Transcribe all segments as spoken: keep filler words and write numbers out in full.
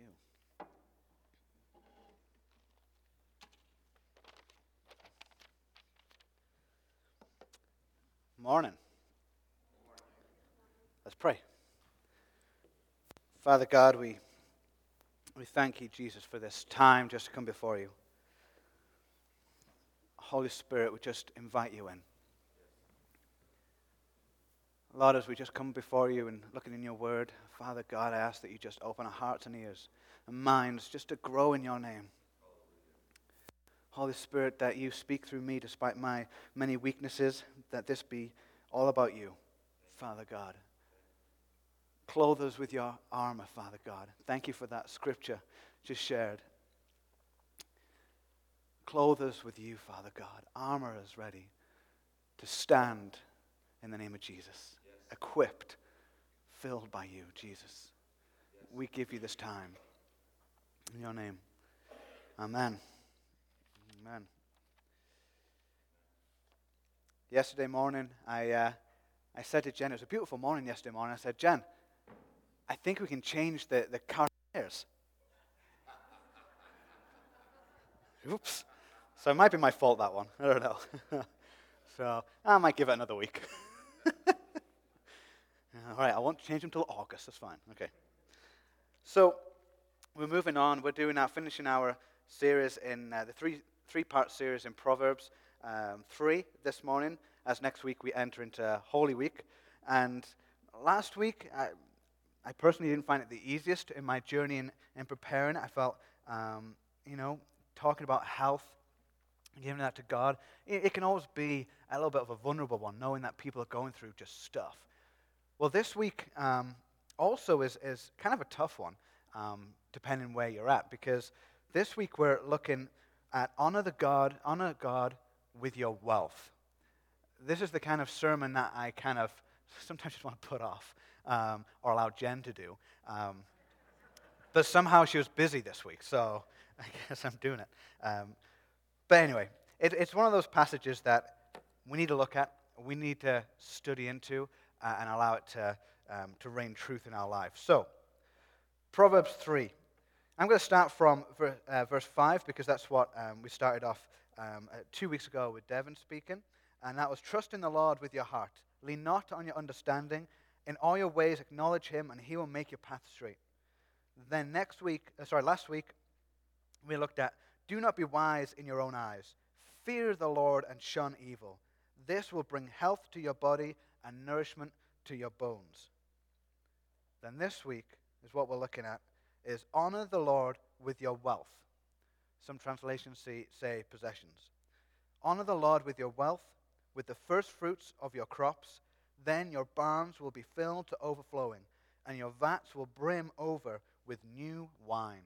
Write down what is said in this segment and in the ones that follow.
you. Morning. Let's pray. Father God, we we thank you, Jesus, for this time just to come before you. Holy Spirit, we just invite you in. Lord, as we just come before you and looking in your word, Father God, I ask that you just open our hearts and ears and minds just to grow in your name. Holy Spirit, that you speak through me despite my many weaknesses, that this be all about you, Father God. Clothe us with your armor, Father God. Thank you for that scripture just shared. Clothe us with you, Father God. Armor us ready to stand in the name of Jesus. Yes. Equipped, filled by you, Jesus. Yes. We give you this time. In your name. Amen. Amen. Yesterday morning, I uh, I said to Jen, it was a beautiful morning yesterday morning, I said, Jen, I think we can change the, the car tires. Oops. So it might be my fault, that one. I don't know. So I might give it another week. All right, I won't change them till August. That's fine. Okay. So we're moving on. We're doing our, finishing our series in uh, the three, three-part series in Proverbs um, three this morning, as next week we enter into Holy Week. And last week, I, I personally didn't find it the easiest in my journey in, in preparing. I felt, um, you know, talking about health, giving that to God, it, it can always be a little bit of a vulnerable one, knowing that people are going through just stuff. Well, this week um, also is, is kind of a tough one, um, depending where you're at, because this week we're looking at honor the God, honor God with your wealth. This is the kind of sermon that I kind of sometimes just want to put off um, or allow Jen to do. Um, but somehow she was busy this week, so I guess I'm doing it. Um, but anyway, it, it's one of those passages that we need to look at, we need to study into, uh, and allow it to, um, to reign truth in our life. So, Proverbs three. I'm going to start from ver, uh, verse five, because that's what um, we started off um, uh, two weeks ago with Devin speaking. And that was, trust in the Lord with your heart. Lean not on your understanding. In all your ways acknowledge him, and he will make your path straight. Then next week, uh, sorry, last week, we looked at, do not be wise in your own eyes. Fear the Lord and shun evil. This will bring health to your body and nourishment to your bones. Then this week is what we're looking at, is honor the Lord with your wealth. Some translations say, say possessions. Honor the Lord with your wealth, with the first fruits of your crops. Then your barns will be filled to overflowing, and your vats will brim over with new wine.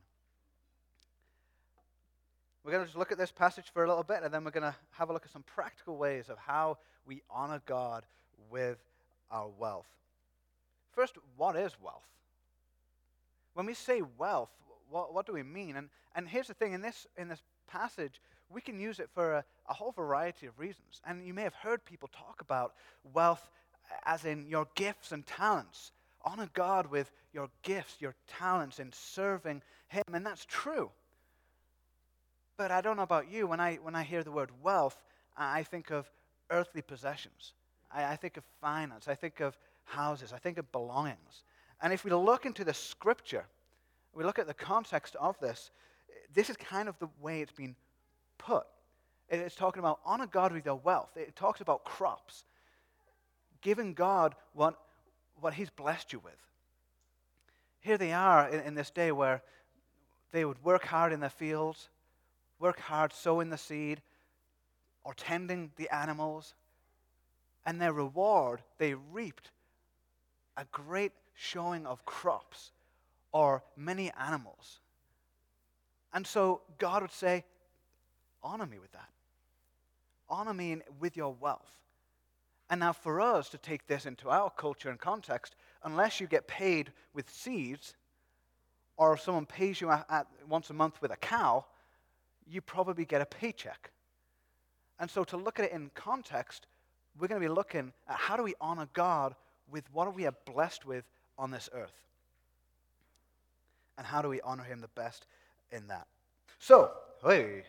We're going to just look at this passage for a little bit, and then we're going to have a look at some practical ways of how we honor God with our wealth. First, what is wealth? When we say wealth, what, what do we mean? And, and here's the thing, in this, in this passage, we can use it for a, a whole variety of reasons. And you may have heard people talk about wealth as in your gifts and talents. Honor God with your gifts, your talents in serving him, and that's true. But I don't know about you, when I when I hear the word wealth, I think of earthly possessions. I, I think of finance. I think of houses. I think of belongings. And if we look into the scripture, we look at the context of this, this is kind of the way it's been put. It's talking about honor God with your wealth. It talks about crops. Giving God what, what he's blessed you with. Here they are in, in this day where they would work hard in their fields, work hard sowing the seed or tending the animals, and their reward, they reaped a great showing of crops or many animals. And so God would say, honor me with that. Honor me in, with your wealth. And now for us to take this into our culture and context, unless you get paid with seeds, or if someone pays you at, at, once a month with a cow, you probably get a paycheck. And so to look at it in context, we're going to be looking at how do we honor God with what we are blessed with on this earth. And how do we honor him the best in that? So, hey,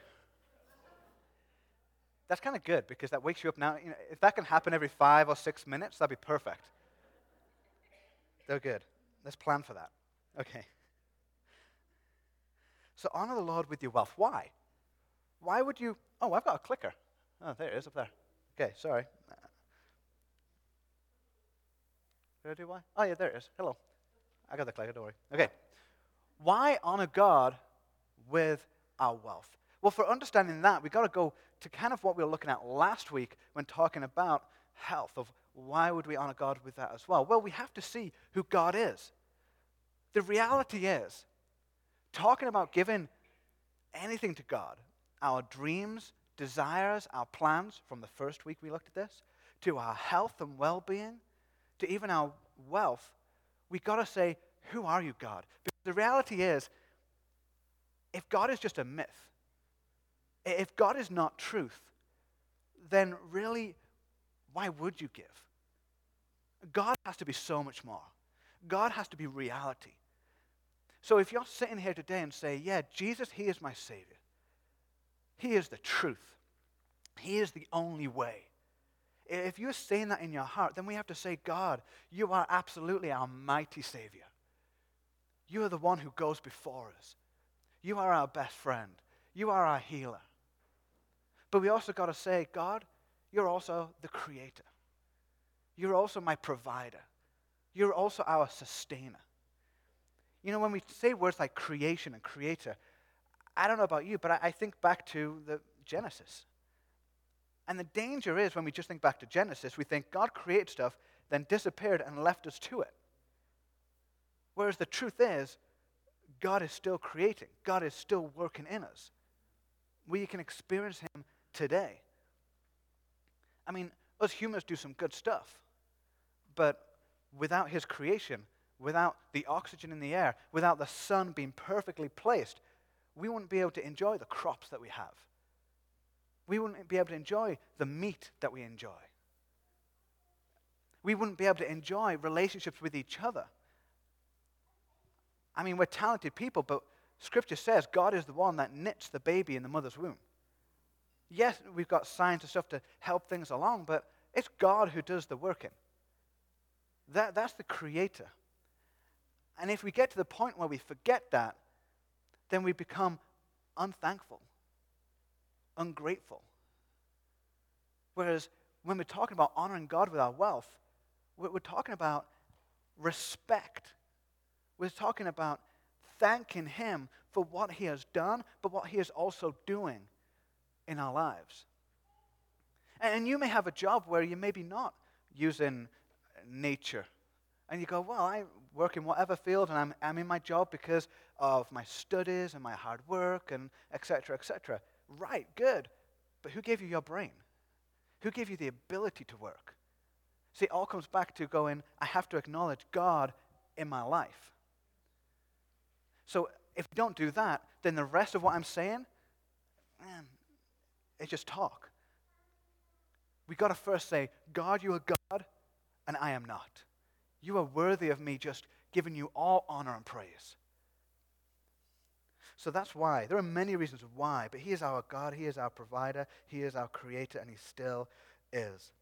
that's kind of good because that wakes you up now. You know, if that can happen every five or six minutes, that'd be perfect. They're good. Let's plan for that. Okay. So honor the Lord with your wealth. Why? Why would you? Oh, I've got a clicker. Oh, there it is up there. Okay, sorry. Did I do why? Oh, yeah, there it is. Hello. I got the clicker, don't worry. Okay. Why honor God with our wealth? Well, for understanding that, we've got to go to kind of what we were looking at last week when talking about health, of why would we honor God with that as well? Well, we have to see who God is. The reality is, talking about giving anything to God, our dreams, desires, our plans, from the first week we looked at this, to our health and well-being, to even our wealth, we've got to say, who are you, God? Because the reality is, if God is just a myth, if God is not truth, then really, why would you give? God has to be so much more. God has to be reality. So if you're sitting here today and say, yeah, Jesus, he is my Savior. He is the truth. He is the only way. If you're saying that in your heart, then we have to say, God, you are absolutely our mighty Savior. You are the one who goes before us. You are our best friend. You are our healer. But we also got to say, God, you're also the creator. You're also my provider. You're also our sustainer. You know, when we say words like creation and creator, I don't know about you, but I, I think back to the Genesis. And the danger is when we just think back to Genesis, we think God created stuff, then disappeared and left us to it. Whereas the truth is, God is still creating. God is still working in us. We can experience him today. I mean, us humans do some good stuff. But without his creation, without the oxygen in the air, without the sun being perfectly placed, we wouldn't be able to enjoy the crops that we have. We wouldn't be able to enjoy the meat that we enjoy. We wouldn't be able to enjoy relationships with each other. I mean, we're talented people, but Scripture says God is the one that knits the baby in the mother's womb. Yes, we've got science and stuff to help things along, but it's God who does the working. That, that's the creator. And if we get to the point where we forget that, then we become unthankful, ungrateful. Whereas when we're talking about honoring God with our wealth, we're, we're talking about respect. We're talking about thanking him for what he has done, but what he is also doing in our lives. And you may have a job where you maybe not using nature. And you go, well, I work in whatever field, and I'm, I'm in my job because of my studies and my hard work, and et cetera, et cetera. Right, good. But who gave you your brain? Who gave you the ability to work? See, it all comes back to going, I have to acknowledge God in my life. So if we don't do that, then the rest of what I'm saying, man, it's just talk. We got to first say, God, you are God, and I am not. You are worthy of me just giving you all honor and praise. So that's why. There are many reasons why, but he is our God, he is our provider, he is our creator, and he still is.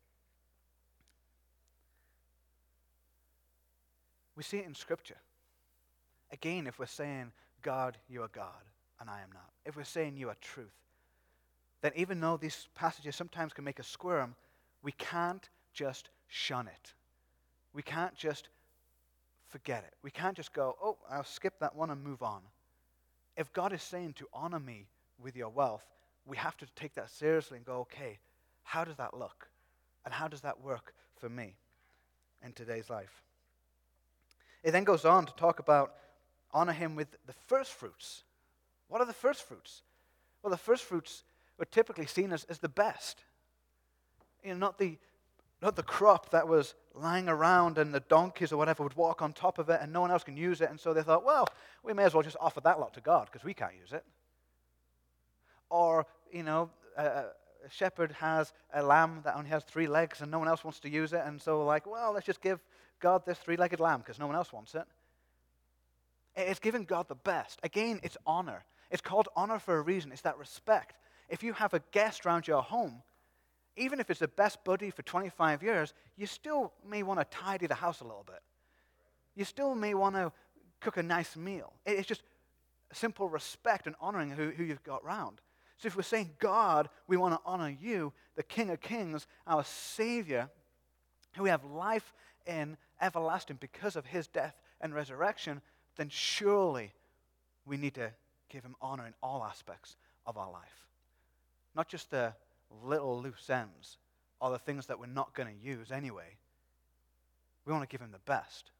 We see it in Scripture. Again, if we're saying, God, you are God, and I am not. If we're saying you are truth, then even though these passages sometimes can make us squirm, we can't just shun it. We can't just forget it. We can't just go, oh, I'll skip that one and move on. If God is saying to honor me with your wealth, we have to take that seriously and go, okay, how does that look? And how does that work for me in today's life? It then goes on to talk about honor him with the first fruits. What are the first fruits? Well, the first fruits are typically seen as, as the best. You know, not the, not the crop that was lying around and the donkeys or whatever would walk on top of it and no one else can use it. And so they thought, well, we may as well just offer that lot to God because we can't use it. Or, you know, a, a shepherd has a lamb that only has three legs and no one else wants to use it. And so like, well, let's just give God this three-legged lamb because no one else wants it. It's giving God the best. Again, it's honor. It's called honor for a reason. It's that respect. If you have a guest around your home, even if it's the best buddy for twenty-five years, you still may want to tidy the house a little bit. You still may want to cook a nice meal. It's just simple respect and honoring who, who you've got around. So if we're saying, God, we want to honor you, the King of Kings, our Savior, who we have life in everlasting because of his death and resurrection, then surely we need to give him honor in all aspects of our life. Not just the little loose ends or the things that we're not going to use anyway. We want to give him the best.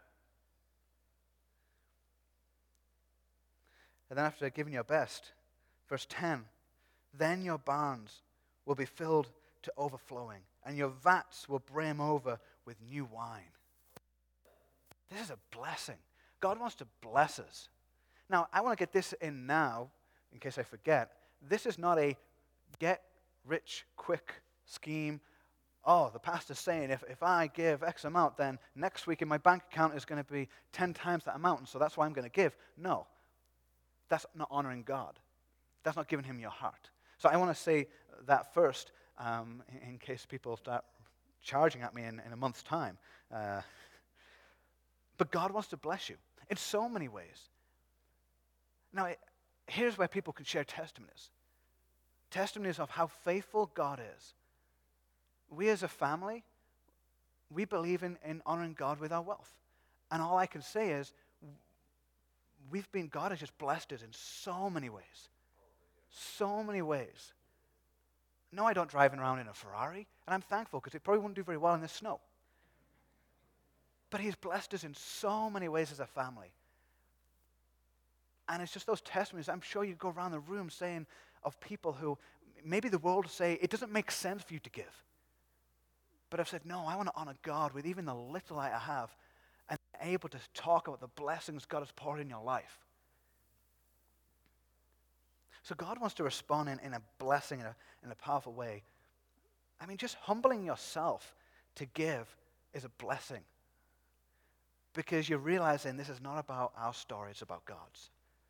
And then after giving your best, verse ten, then your barns will be filled to overflowing, and your vats will brim over with new wine. This is a blessing. God wants to bless us. Now, I want to get this in now, in case I forget. This is not a get-rich-quick scheme. Oh, the pastor's saying if, if I give X amount, then next week in my bank account is going to be ten times that amount, and so that's why I'm going to give. No. That's not honoring God. That's not giving him your heart. So I want to say that first, um, in, in case people start charging at me in, in a month's time. Uh, but God wants to bless you in so many ways. Now, it, here's where people can share testimonies. Testimonies of how faithful God is. We as a family, we believe in, in honoring God with our wealth. And all I can say is, we've been, God has just blessed us in so many ways. So many ways. No, I don't drive around in a Ferrari, and I'm thankful because it probably wouldn't do very well in the snow. But he's blessed us in so many ways as a family. And it's just those testimonies. I'm sure you go around the room saying of people who, maybe the world will say, it doesn't make sense for you to give. But I've said, no, I want to honor God with even the little I have, and able to talk about the blessings God has poured in your life. So God wants to respond in, in a blessing, in a, in a powerful way. I mean, just humbling yourself to give is a blessing. Because you're realizing this is not about our story, it's about God's.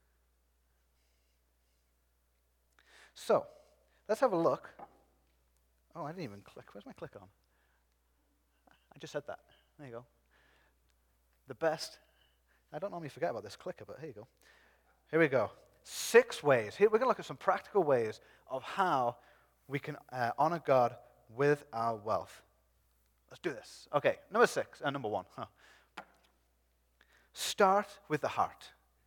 So, let's have a look. Oh, I didn't even click. Where's my click on? I just said that. There you go. The best. I don't normally forget about this clicker, but here you go. Here we go. Six ways. Here we're going to look at some practical ways of how we can uh, honor God with our wealth. Let's do this. Okay, number six, uh, number one. Huh. Start with the heart.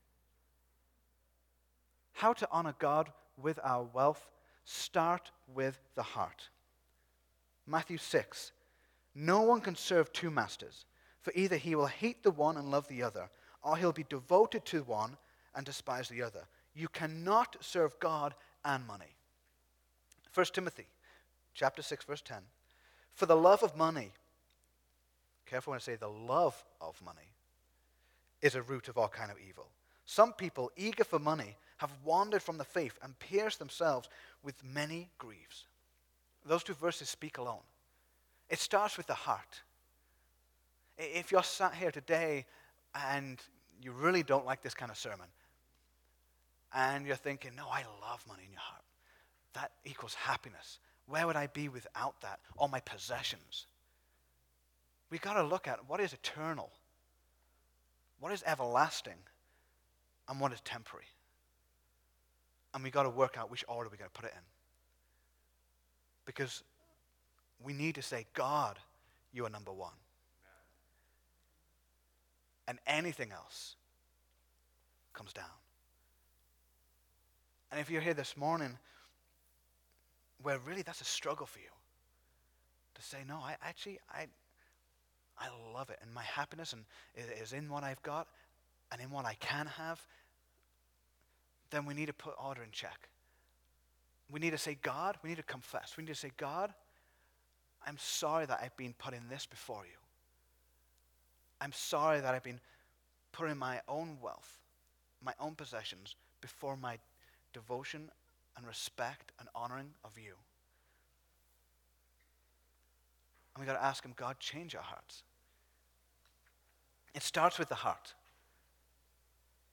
How to honor God with our wealth. Start with the heart. Matthew six. No one can serve two masters, for either he will hate the one and love the other, or he'll be devoted to one and despise the other. You cannot serve God and money. First Timothy chapter six, verse ten. For the love of money, careful when I say the love of money, is a root of all kind of evil. Some people, eager for money, have wandered from the faith and pierced themselves with many griefs. Those two verses speak alone. It starts with the heart. If you're sat here today and you really don't like this kind of sermon, and you're thinking, no, I love money in your heart. That equals happiness. Where would I be without that? All my possessions. We've got to look at what is eternal, what is everlasting, and what is temporary. And we've got to work out which order we're going to put it in. Because we need to say, God, you are number one. And anything else comes down. And if you're here this morning where really that's a struggle for you, to say, no, I actually, I I love it. And my happiness and is in what I've got and in what I can have, then we need to put order in check. We need to say, God, we need to confess. We need to say, God, I'm sorry that I've been putting this before you. I'm sorry that I've been putting my own wealth, my own possessions before my devotion and respect and honoring of you. And we got to ask him, God, change our hearts. It starts with the heart.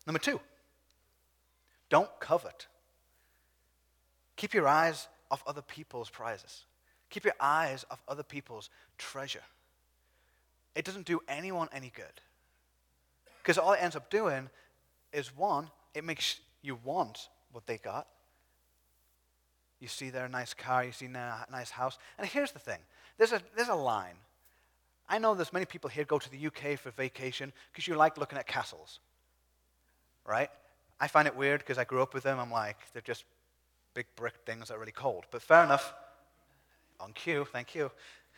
Number two, don't covet. Keep your eyes off other people's prizes. Keep your eyes off other people's treasure. It doesn't do anyone any good. Because all it ends up doing is, one, it makes you want what they got. You see their nice car, you see their nice house. And here's the thing. There's a, there's a line. I know there's many people here go to the U K for vacation because you like looking at castles. Right? I find it weird because I grew up with them. I'm like, they're just big brick things that are really cold. But fair enough. On cue, thank you.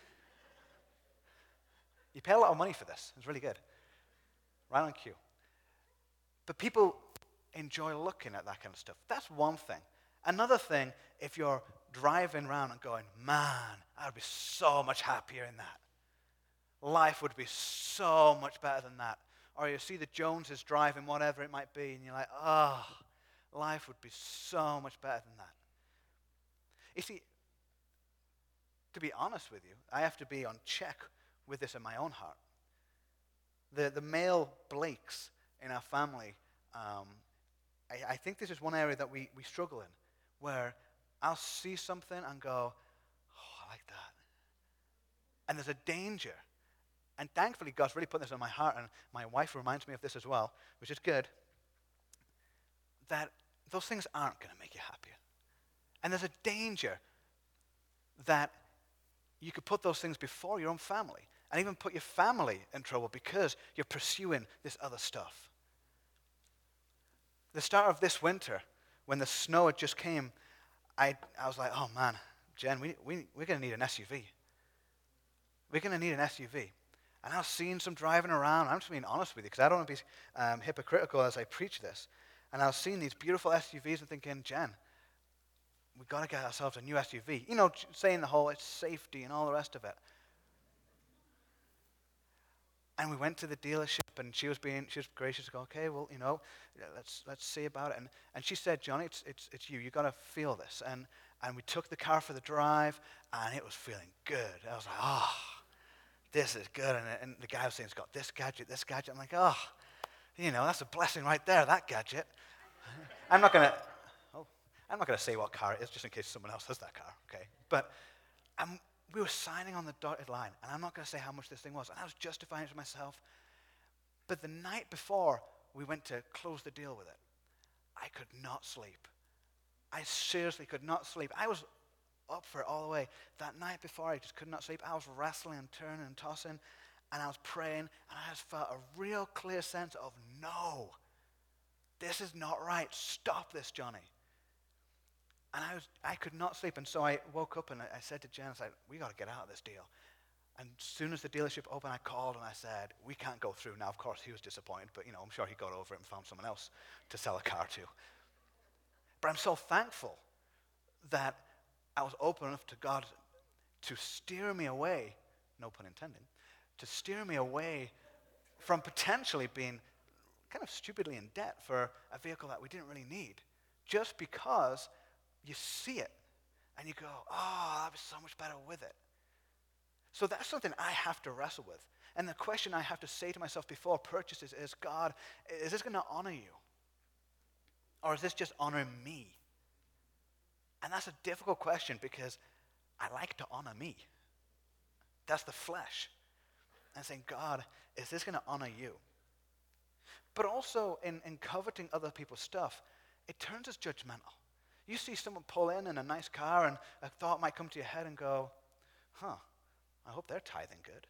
You pay a lot of money for this. It's really good. Right on cue. But people enjoy looking at that kind of stuff. That's one thing. Another thing, if you're driving around and going, man, I would be so much happier in that. Life would be so much better than that. Or you see the Joneses driving whatever it might be, and you're like, oh, life would be so much better than that. You see, to be honest with you, I have to be on check with this in my own heart. The, the male Blakes in our family, um, I, I think this is one area that we, we struggle in, where I'll see something and go, oh, I like that. And there's a danger. And thankfully, God's really put this on my heart, and my wife reminds me of this as well, which is good, that those things aren't going to make you happier. And there's a danger that you could put those things before your own family, and even put your family in trouble because you're pursuing this other stuff. The start of this winter, when the snow had just came, I, I was like, oh man, Jen, we, we, we're going to need an S U V. We're going to need an S U V. And I was seeing some driving around. I'm just being honest with you because I don't want to be um, hypocritical as I preach this. And I was seeing these beautiful S U Vs and thinking, Jen, we've got to get ourselves a new S U V. You know, saying the whole, it's safety and all the rest of it. And we went to the dealership, and she was being, she was gracious to go, okay, well, you know, let's let's see about it. And and she said, Johnny, it's it's it's you. You got to feel this. And and we took the car for the drive, and it was feeling good. I was like, oh, this is good. And, and the guy was saying, it's got this gadget, this gadget. I'm like, oh, you know, that's a blessing right there, that gadget. I'm not gonna, oh, I'm not gonna say what car it is, just in case someone else has that car, okay? But I'm. We were signing on the dotted line, and I'm not going to say how much this thing was, and I was justifying it to myself. But the night before we went to close the deal with it, I could not sleep. I seriously could not sleep. I was up for it all the way. That night before, I just could not sleep. I was wrestling and turning and tossing, and I was praying, and I just felt a real clear sense of, no, this is not right. Stop this, Johnny. And I was, I could not sleep, and so I woke up and I, I said to Jen, I said, we got to get out of this deal. And as soon as the dealership opened, I called and I said, we can't go through. Now, of course, he was disappointed, but you know, I'm sure he got over it and found someone else to sell a car to. But I'm so thankful that I was open enough to God to steer me away, no pun intended, to steer me away from potentially being kind of stupidly in debt for a vehicle that we didn't really need, just because you see it, and you go, oh, that'd be so much better with it. So that's something I have to wrestle with. And the question I have to say to myself before purchases is, God, is this going to honor you? Or is this just honoring me? And that's a difficult question because I like to honor me. That's the flesh. And saying, God, is this going to honor you? But also in, in coveting other people's stuff, it turns us judgmental. You see someone pull in in a nice car, and a thought might come to your head and go, huh, I hope they're tithing good.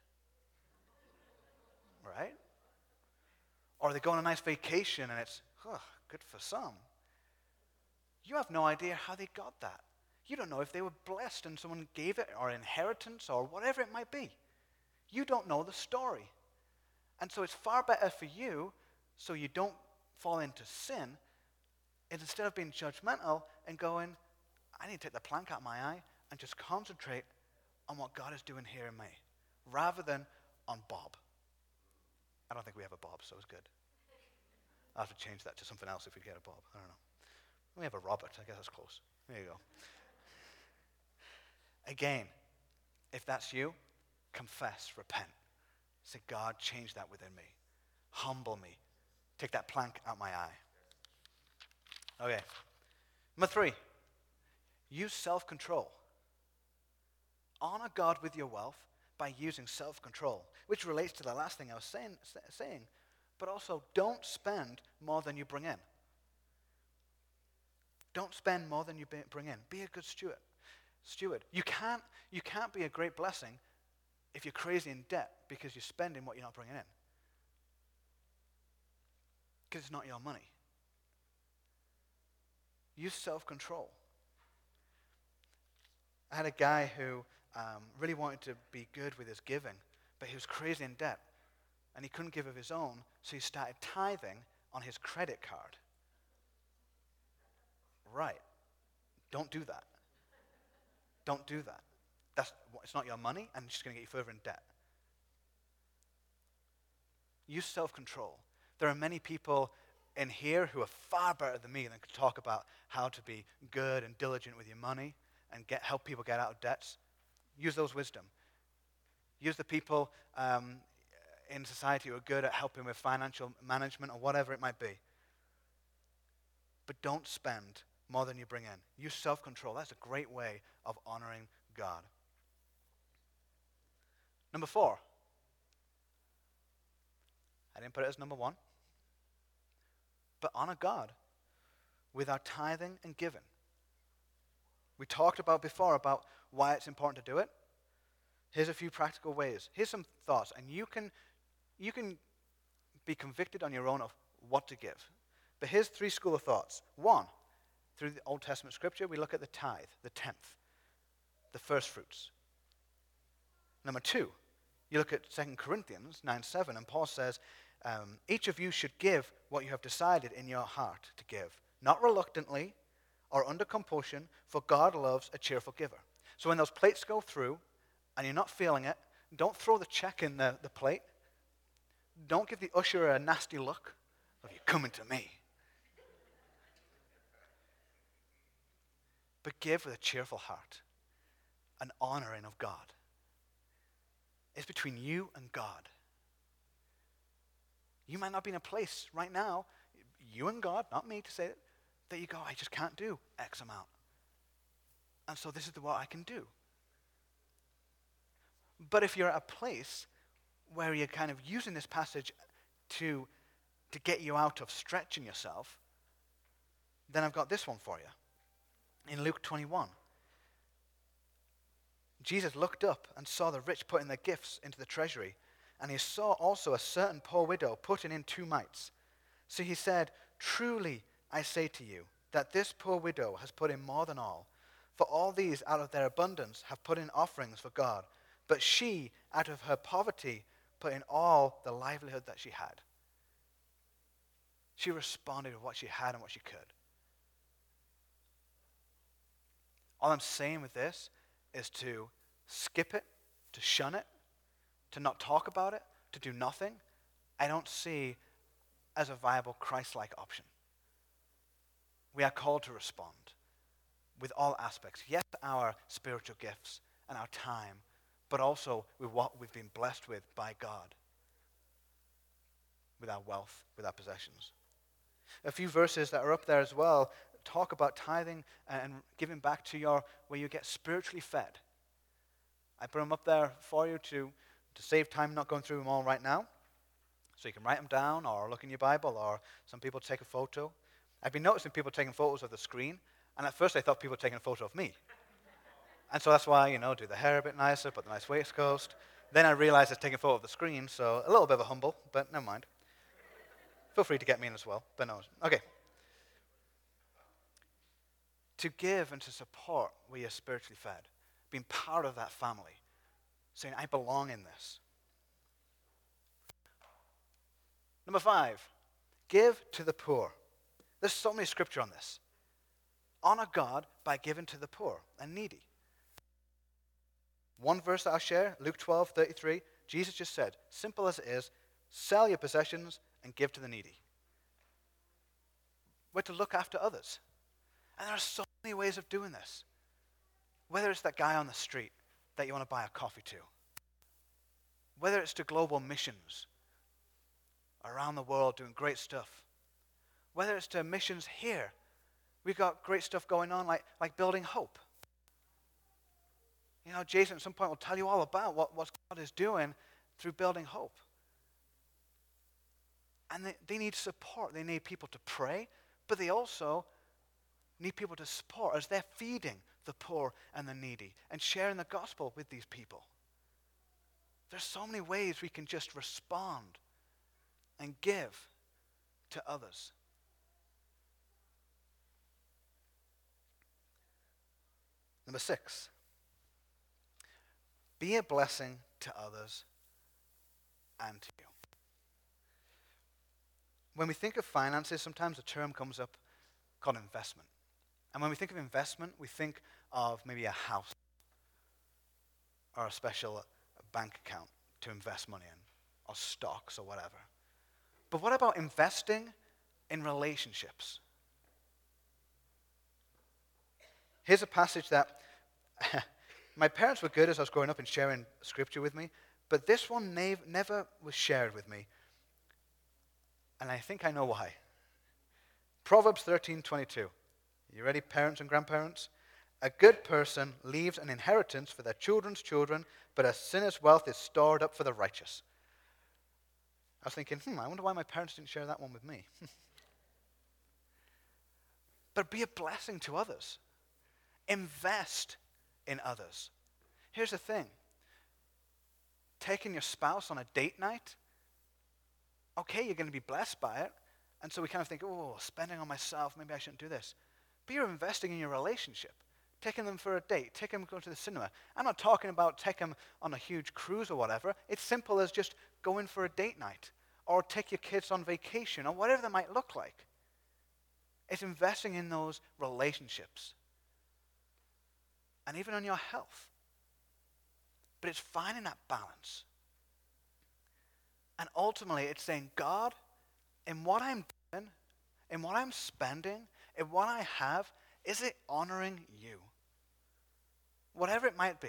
Right? Or they go on a nice vacation, and it's, huh, good for some. You have no idea how they got that. You don't know if they were blessed and someone gave it, or inheritance, or whatever it might be. You don't know the story. And so it's far better for you, so you don't fall into sin, and instead of being judgmental and going, I need to take the plank out of my eye and just concentrate on what God is doing here in me, rather than on Bob. I don't think we have a Bob, so it's good. I'll have to change that to something else if we get a Bob. I don't know. We have a Robert. I guess that's close. There you go. Again, if that's you, confess, repent. Say, God, change that within me. Humble me. Take that plank out my eye. Okay. Number three, use self-control. Honor God with your wealth by using self-control, which relates to the last thing I was saying, saying, but also don't spend more than you bring in. Don't spend more than you bring in. Be a good steward. Steward. You can't, you can't be a great blessing if you're crazy in debt because you're spending what you're not bringing in. Because it's not your money. Use self-control. I had a guy who um, really wanted to be good with his giving, but he was crazy in debt, and he couldn't give of his own, so he started tithing on his credit card. Right. Don't do that. Don't do that. That's, it's not your money, and it's just going to get you further in debt. Use self-control. There are many people in here who are far better than me than could talk about how to be good and diligent with your money and get help people get out of debts. Use those wisdom. Use the people um, in society who are good at helping with financial management or whatever it might be. But don't spend more than you bring in. Use self-control. That's a great way of honoring God. Number four. I didn't put it as number one. But honor God with our tithing and giving. We talked about before about why it's important to do it. Here's a few practical ways. Here's some thoughts, and you can you can be convicted on your own of what to give. But here's three school of thoughts. One, through the Old Testament scripture, we look at the tithe, the tenth, the first fruits. Number two, you look at Second Corinthians nine seven, and Paul says, um, each of you should give what you have decided in your heart to give, not reluctantly or under compulsion, for God loves a cheerful giver. So when those plates go through and you're not feeling it, don't throw the check in the, the plate. Don't give the usher a nasty look of you coming to me. But give with a cheerful heart, an honoring of God. It's between you and God. You might not be in a place right now, you and God, not me to say it, that you go, I just can't do X amount. And so this is what I can do. But if you're at a place where you're kind of using this passage to, to get you out of stretching yourself, then I've got this one for you. In Luke twenty-one, Jesus looked up and saw the rich putting their gifts into the treasury, and he saw also a certain poor widow putting in two mites. So he said, truly I say to you, that this poor widow has put in more than all. For all these out of their abundance have put in offerings for God, but she out of her poverty put in all the livelihood that she had. She responded with what she had and what she could. All I'm saying with this is to skip it, to shun it, to not talk about it, to do nothing, I don't see as a viable Christ-like option. We are called to respond with all aspects. Yes, our spiritual gifts and our time, but also with what we've been blessed with by God, with our wealth, with our possessions. A few verses that are up there as well talk about tithing and giving back to your, where you get spiritually fed. I put them up there for you to, to save time not going through them all right now. So you can write them down or look in your Bible, or some people take a photo. I've been noticing people taking photos of the screen, and at first I thought people were taking a photo of me. And so that's why, you know, do the hair a bit nicer, put the nice waistcoat. Then I realized I was taking a photo of the screen, so a little bit of a humble, but never mind. Feel free to get me in as well, but no. Okay. To give and to support where you're spiritually fed, being part of that family, saying, I belong in this. Number five, give to the poor. There's so many scripture on this. Honor God by giving to the poor and needy. One verse that I'll share, Luke twelve thirty-three, Jesus just said, simple as it is, sell your possessions and give to the needy. We're to look after others. And there are so many ways of doing this. Whether it's that guy on the street that you want to buy a coffee to, whether it's to global missions, around the world doing great stuff. Whether it's to missions here, we've got great stuff going on like, like Building Hope. You know, Jason at some point will tell you all about what, what God is doing through Building Hope. And they, they need support. They need people to pray, but they also need people to support as they're feeding the poor and the needy and sharing the gospel with these people. There's so many ways we can just respond and give to others. Number six, be a blessing to others and to you. When we think of finances, sometimes a term comes up called investment. And when we think of investment, we think of maybe a house or a special bank account to invest money in, or stocks or whatever. But what about investing in relationships? Here's a passage that my parents were good as I was growing up in sharing scripture with me, but this one nev- never was shared with me. And I think I know why. Proverbs thirteen twenty-two. You ready, parents and grandparents? A good person leaves an inheritance for their children's children, but a sinner's wealth is stored up for the righteous. I was thinking, hmm, I wonder why my parents didn't share that one with me. But be a blessing to others. Invest in others. Here's the thing. Taking your spouse on a date night, okay, you're going to be blessed by it. And so we kind of think, oh, spending on myself, maybe I shouldn't do this. But you're investing in your relationship. Taking them for a date, taking them to go to the cinema. I'm not talking about taking them on a huge cruise or whatever. It's simple as just going for a date night or take your kids on vacation or whatever that might look like. It's investing in those relationships. And even on your health. But it's finding that balance. And ultimately, it's saying, God, in what I'm doing, in what I'm spending, in what I have, is it honoring you? Whatever it might be.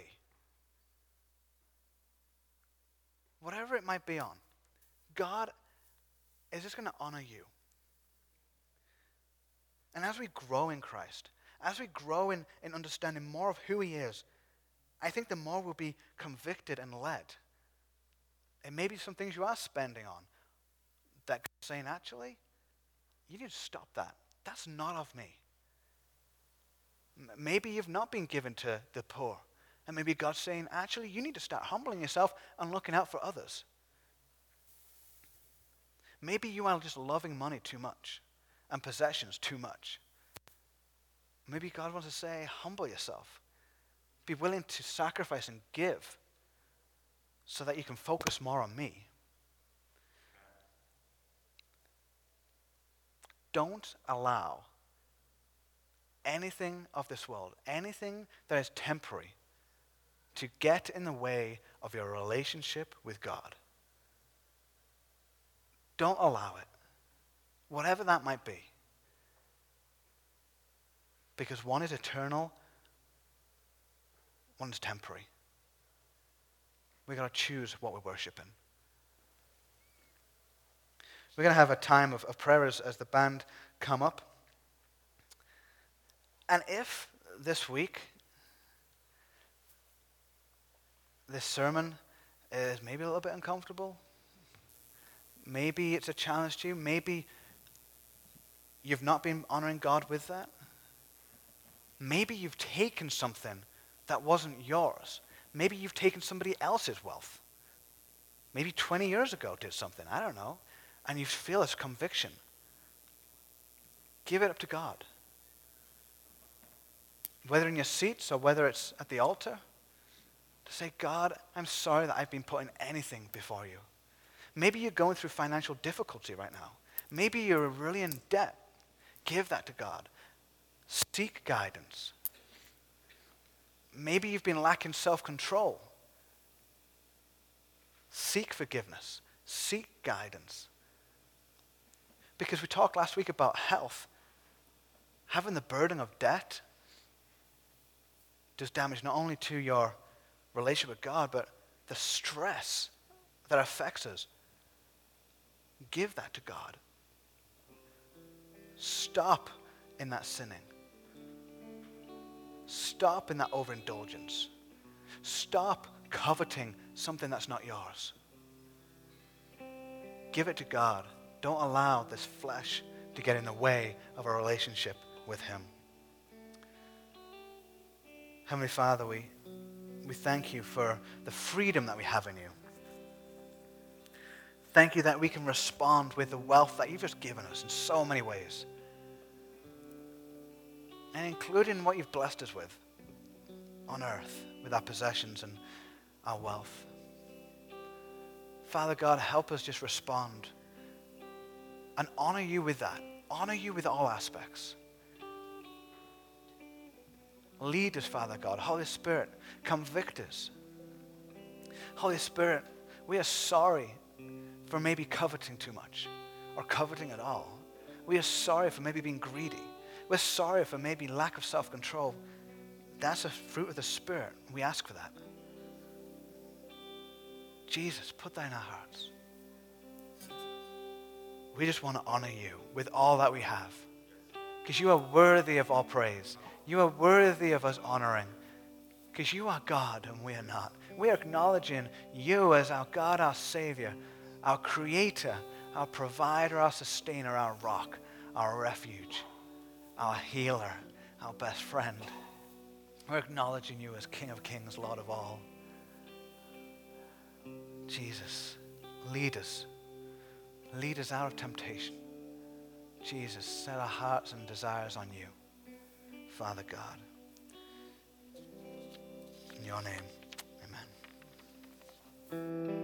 Whatever it might be on. God, is this going to honor you? And as we grow in Christ, as we grow in, in understanding more of who he is, I think the more we'll be convicted and led. And maybe some things you are spending on that God's saying, actually, you need to stop that. That's not of me. Maybe you've not been given to the poor. And maybe God's saying, actually, you need to start humbling yourself and looking out for others. Maybe you are just loving money too much and possessions too much. Maybe God wants to say, humble yourself. Be willing to sacrifice and give so that you can focus more on me. Don't allow anything of this world, anything that is temporary, to get in the way of your relationship with God. Don't allow it, whatever that might be. Because one is eternal, one is temporary. We've got to choose what we're worshiping. We're going to have a time of, of prayer as, as the band come up. And if this week, this sermon is maybe a little bit uncomfortable, maybe it's a challenge to you, maybe you've not been honoring God with that, maybe you've taken something that wasn't yours. Maybe you've taken somebody else's wealth. Maybe twenty years ago did something, I don't know, and you feel this conviction. Give it up to God. Whether in your seats or whether it's at the altar, to say, God, I'm sorry that I've been putting anything before you. Maybe you're going through financial difficulty right now. Maybe you're really in debt. Give that to God. Seek guidance. Maybe you've been lacking self-control. Seek forgiveness. Seek guidance. Because we talked last week about health. Having the burden of debt does damage not only to your relationship with God, but the stress that affects us. give that to God. Stop in that sinning. Stop in that overindulgence. Stop coveting something that's not yours. Give it to God. Don't allow this flesh to get in the way of a relationship with him. Heavenly Father, we, we thank you for the freedom that we have in you. Thank you that we can respond with the wealth that you've just given us in so many ways. And including what you've blessed us with on earth, with our possessions and our wealth. Father God, help us just respond and honor you with that. Honor you with all aspects. Lead us, Father God. Holy Spirit, convict us. Holy Spirit, we are sorry for maybe coveting too much or coveting at all. We are sorry for maybe being greedy. We're sorry for maybe lack of self-control. That's a fruit of the Spirit. We ask for that. Jesus, put that in our hearts. We just want to honor you with all that we have, because you are worthy of all praise. You are worthy of us honoring, because you are God and we are not. We are acknowledging you as our God, our Savior, our Creator, our Provider, our Sustainer, our Rock, our Refuge, our Healer, our best friend. We're acknowledging you as King of Kings, Lord of all. Jesus, lead us. Lead us out of temptation. Jesus, set our hearts and desires on you, Father God. In your name, amen.